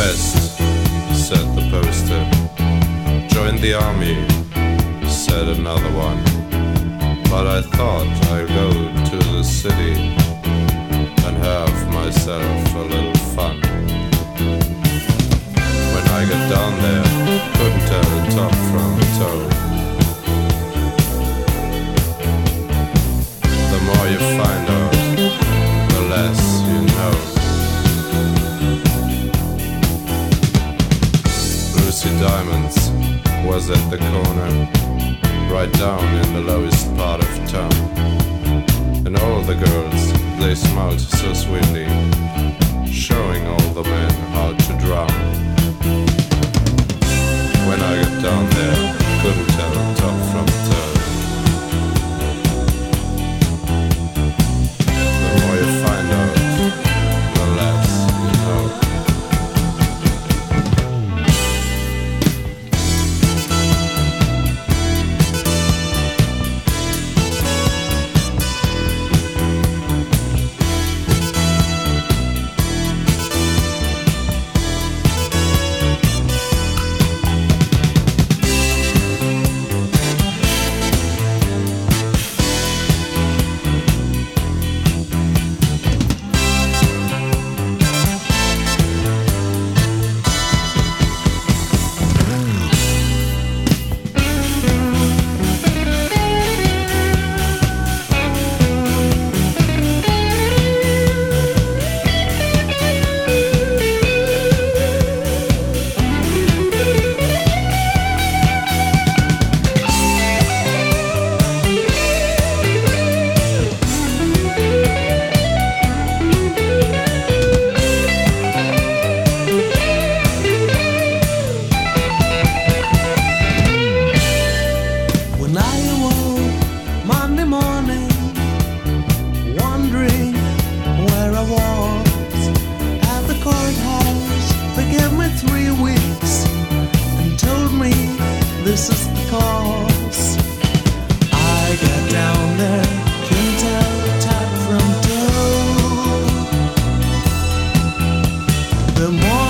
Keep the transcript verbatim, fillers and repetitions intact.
West, said the poster. Join the army, said another one. But I thought I'd go to the city and have myself a little fun. When I got down there, couldn't tell the top from the toe. The more you find out, the less you know. Lucy Diamonds was at the corner, right down in the lowest part of town. And all the girls, they smiled so sweetly, showing all the men how to drown. When I got down there, couldn't tell the top from the toe. The more you find out, the less you know. The more